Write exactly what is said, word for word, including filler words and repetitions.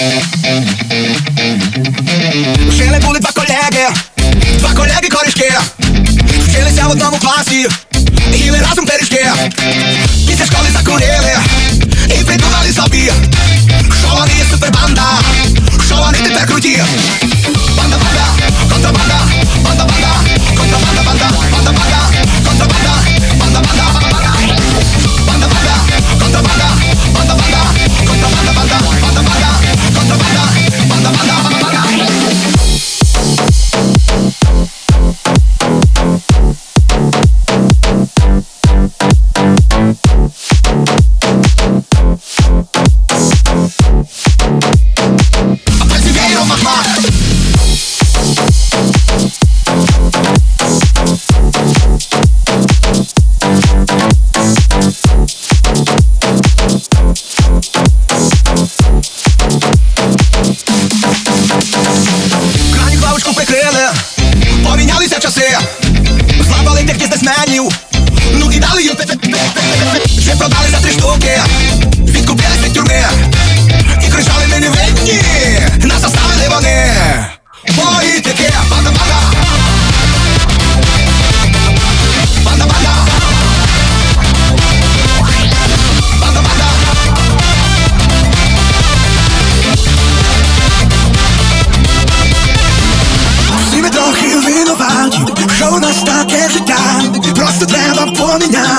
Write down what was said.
Жили були два колеги, два колеги-корішки, вчилися в одному класі, їли разом пиріжки. Після школи закурили і придумали собі, що вони є супербанда, що вони тепер круті. Банда-банда, контрабанда, банда-банда, контрабанда, банда, банда-банда, контрабанда, банда-банда, банда-банда, банда-банда, контрабанда, банда-банда, контрабанда, банда, банда-банда, контрабанда, банда-банда, банда-банда. Крані клавочку прикрили, помінялися часи, злапали тих бізнесменів, ну і дали їм вже продали за три штуки, відкупились від тюрми і кричали: ми не винні, нас оставили вони. Політики, банда-банда, банда-банда, банда-банда. Всі ми трохи винуваті, що у нас таке життя, просто треба поміняти.